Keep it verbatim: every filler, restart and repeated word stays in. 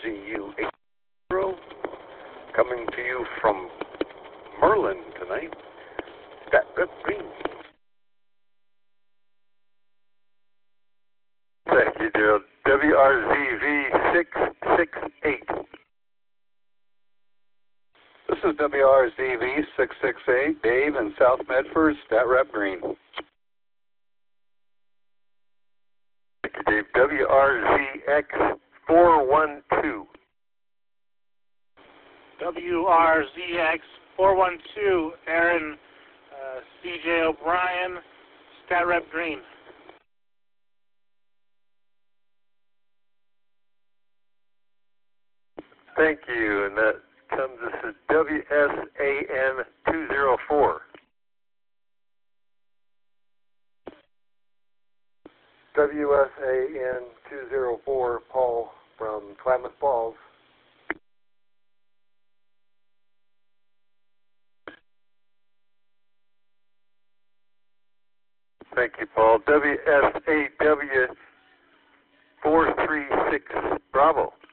Z U eight zero, coming to you from Merlin tonight. Stat Rep Green. Thank you, Gerald. W R Z V six six eight. This is W R Z V six six eight, Dave in South Medford, Stat Rep Green. Thank you, Dave. W R Z X four one two. W R Z X four one two, Aaron uh, C J O'Brien, Stat Rep Green. Thank you, and that comes, this is W S A N two zero four. W S A N two zero four, Paul from Klamath Falls. Thank you, Paul. W S A W four three six, Bravo.